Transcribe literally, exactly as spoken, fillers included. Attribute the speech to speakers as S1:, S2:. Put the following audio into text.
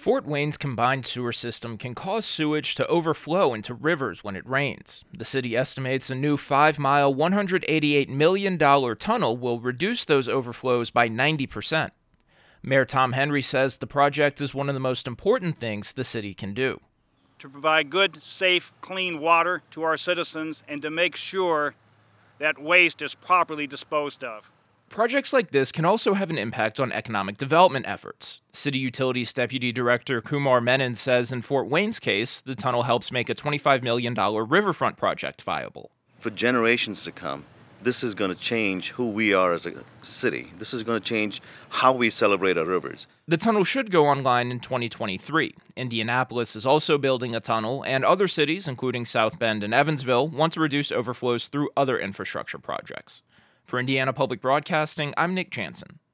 S1: Fort Wayne's combined sewer system can cause sewage to overflow into rivers when it rains. The city estimates a new five mile, one hundred eighty-eight million dollars tunnel will reduce those overflows by ninety percent. Mayor Tom Henry says the project is one of the most important things the city can do.
S2: To provide good, safe, clean water to our citizens and to make sure that waste is properly disposed of.
S1: Projects like this can also have an impact on economic development efforts. City Utilities Deputy Director Kumar Menon says in Fort Wayne's case, the tunnel helps make a twenty-five million dollars riverfront project viable.
S3: For generations to come, this is going to change who we are as a city. This is going to change how we celebrate our rivers.
S1: The tunnel should go online in twenty twenty-three. Indianapolis is also building a tunnel, and other cities, including South Bend and Evansville, want to reduce overflows through other infrastructure projects. For Indiana Public Broadcasting, I'm Nick Jansen.